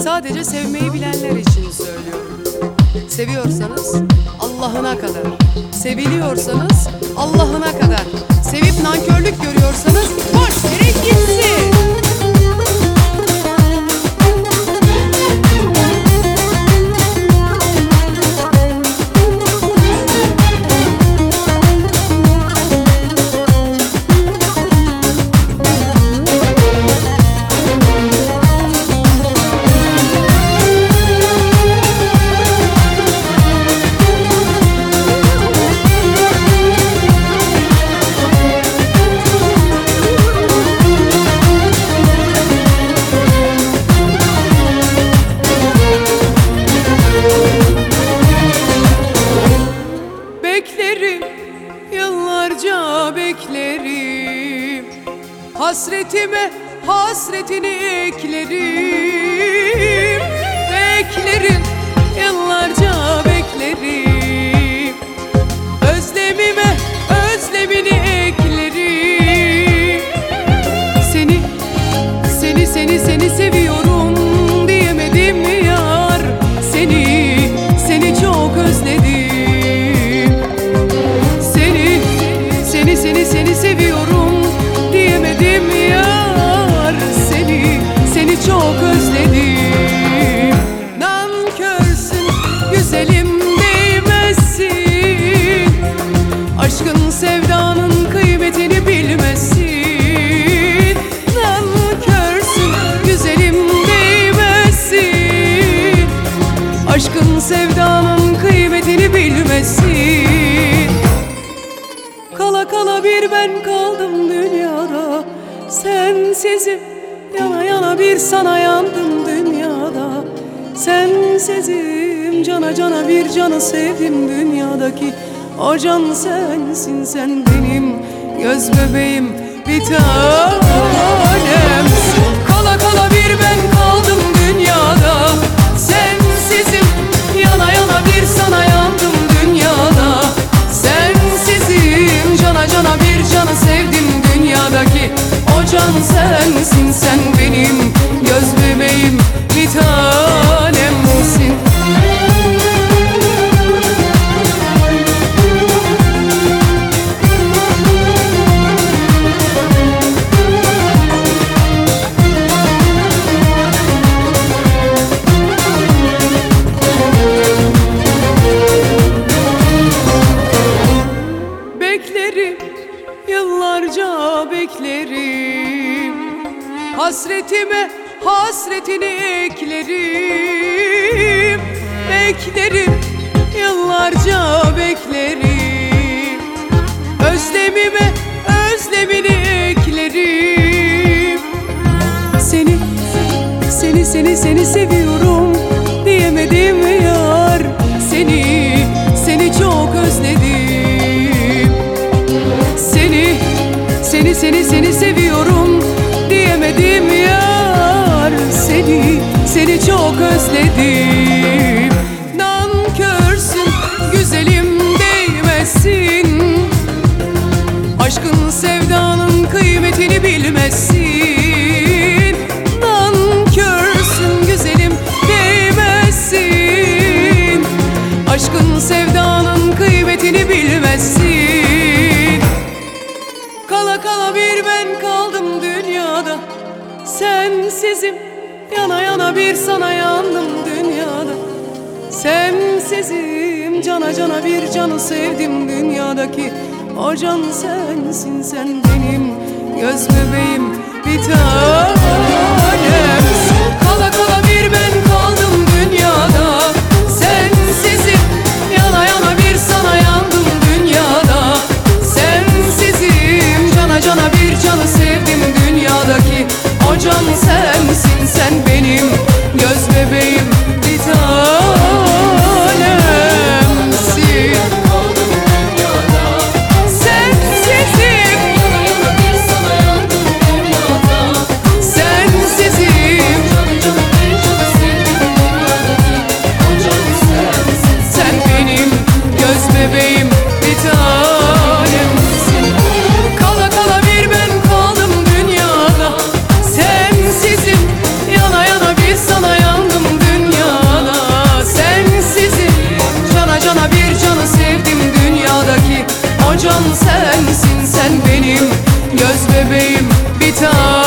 Sadece sevmeyi bilenler için söylüyorum. Seviyorsanız Allah'ına kadar, seviliyorsanız Allah'ına kadar, sevip nankörlük görüyorsanız boş yere gitsin. Beklerim, yıllarca beklerim, hasretime hasretini eklerim. Beklerim, yıllarca beklerim, özlemime özlemini eklerim. Seni seviyorum diyemedim yar, seni çok özledim. Seni seviyorum diyemedim yar, seni çok özledim. Nankörsün güzelim, değmezsin, aşkın sevdanın kıymetini bilmezsin. Nankörsün güzelim, değmezsin, aşkın sevdanın kıymetini bilmezsin. Kala kala bir ben kaldım dünyada, sensizim yana yana bir sana yandım dünyada. Sensizim cana cana bir canı sevdim dünyadaki o can sensin, sen benim göz bebeğim, bir tanemsin. Kala kala bir ben kaldım dünyada, sensizim yana yana bir sana yandım dünyada. Sensizim cana cana bir canı sevdim dünyadaki o can sensin, sen benim göz bebeğim, bir tanemsin. Beklerim, yıllarca beklerim, hasretime hasretini eklerim. Beklerim, yıllarca beklerim, özlemime özlemini eklerim. Seni seviyorum diyemedim yar, seni çok özledim. Seni seviyorum diyemedim yar, seni çok özledim. Nankörsün güzelim, değmezsin, aşkın sevdanın kıymetini bilmezsin. Nankörsün güzelim, değmezsin, aşkın sevdanın kıymetini bilmezsin. Kala kala bir ben kaldım dünyada, sensizim yana yana bir sana yandım dünyada. Sensizim cana cana bir canı sevdim dünyadaki o can sensin, sen benim göz bebeğim, bir tanemsin. Kala kala bir ben kaldım dünyada, sensizim yana yana bir sana yandım dünyada. Sensizim cana cana bir canı sevdim dünyadaki o can sensin, sen benim göz bebeğim, bir tanemsin. Sensizim göz bebeğim bir tanem.